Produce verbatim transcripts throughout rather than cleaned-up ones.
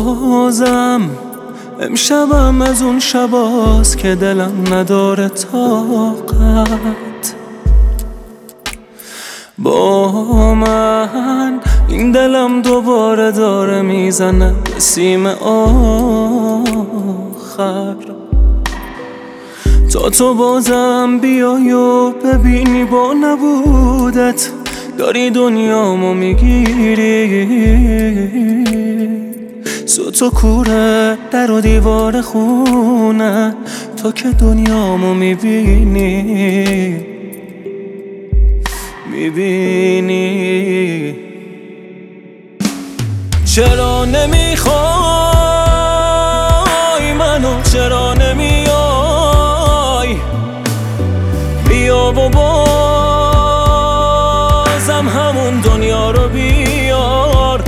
بازم امشبم از اون شباست که دلم نداره طاقت با من. این دلم دوباره داره میزنه به سیم آخر تا تو بازم بیای و ببینی با نبودت داری دنیامو میگیری. سوت و کوره در و دیوار خونه تو که دنیامو میبینی میبینی. چرا نمیخوای منو، چرا نمیای بیا و بازم همون دنیا رو بیار.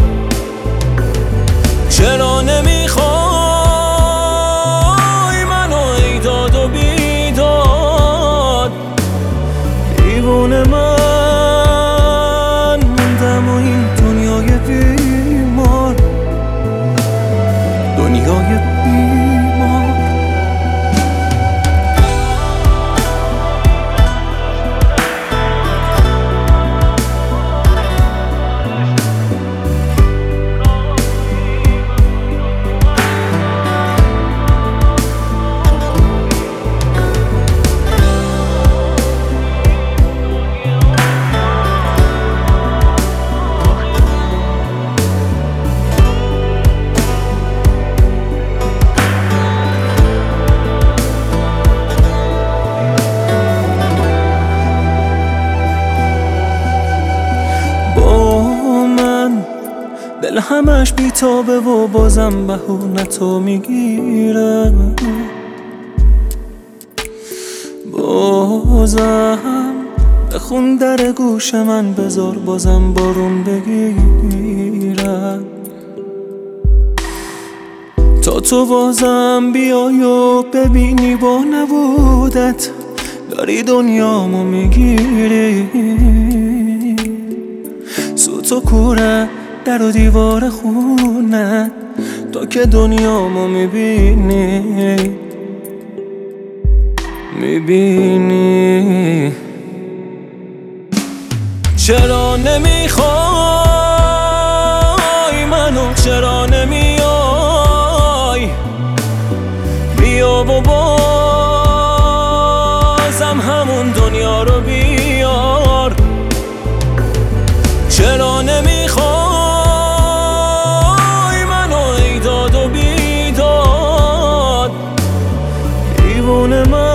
چرا نمیخوای منو ای داد و بیداد دیوونه من موندم و این دنیای بیمار دنیای بیمار. دل همش بیتابه و بازم بهونه تو میگیره. بازم بخون در گوش من بذار بازم بارون بگیره تا تو بازم بیای و ببینی با نبودت داری دنیامو میگیری. سوت و کوره در و دیوار خونه تو که دنیامو میبینی میبینی. چرا نمیخوای منو، چرا نمیای بیا و بازم همون دنیا رو بیار. چرا نمیخوای و بیداد دیوونه من